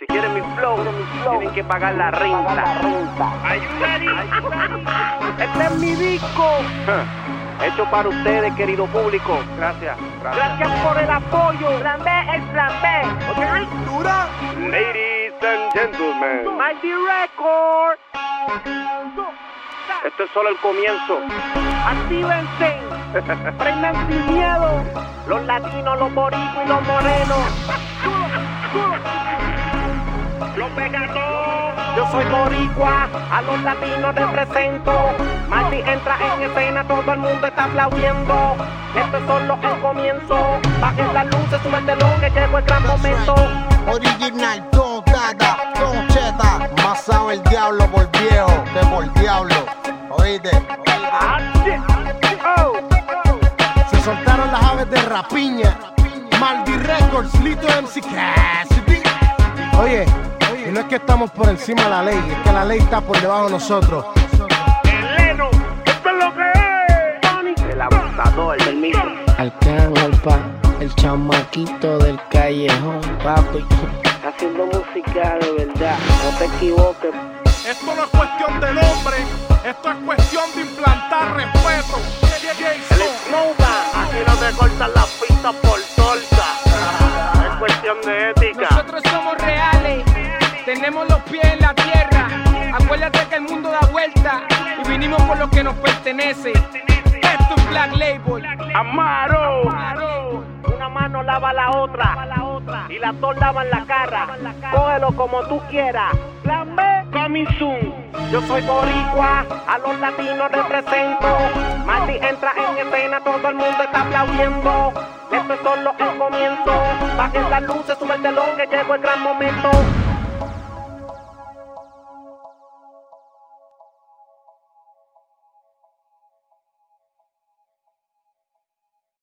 Si quieren mi flow, tienen que pagar la renta. Este es mi disco. Hecho para ustedes, querido público. Gracias. Gracias por el apoyo. Plan B es Plan B. ¿Ok? Dura. Ladies and gentlemen. Mighty Record. Esto es solo el comienzo. Actívense. Prendan sin miedo. Los latinos, los boricuas y los morenos. Los pegados. Yo soy boricua, a los latinos represento. Marty entra en escena, todo el mundo está aplaudiendo. Esto es solo el comienzo. Bajen las luces, sube el telón que llegó el gran momento. Original, todo data, todo cheta. Más sabe el diablo por viejo que por diablo. Oíste. Se soltaron las aves de rapiña. Maldi Records, Lito MC Cassidy. Oye, y no es que estamos por encima de la ley, es que la ley está por debajo de nosotros. Eleno, esto es lo que es. El abusador del mismo. Arcángel, el chamaquito del callejón, papi. Haciendo música de verdad, no te equivoques. Esto no es cuestión de nombre, esto es cuestión de implantar respeto. El Snowman, aquí no te cortan las pistas por torta. Es cuestión de ética. Nosotros somos reales, tenemos los pies en la tierra. Acuérdate que el mundo da vuelta y vinimos por lo que nos pertenece. Esto es Black Label. Amaro. Una mano lava la otra y las dos lavan la cara. Cógelo como tú quieras. Plan B, coming soon. Yo soy boricua, a los latinos represento. Marty entra en escena, todo el mundo está aplaudiendo. Esto es solo el comienzo. Bajen las luces, sube el telón que llegó el gran momento.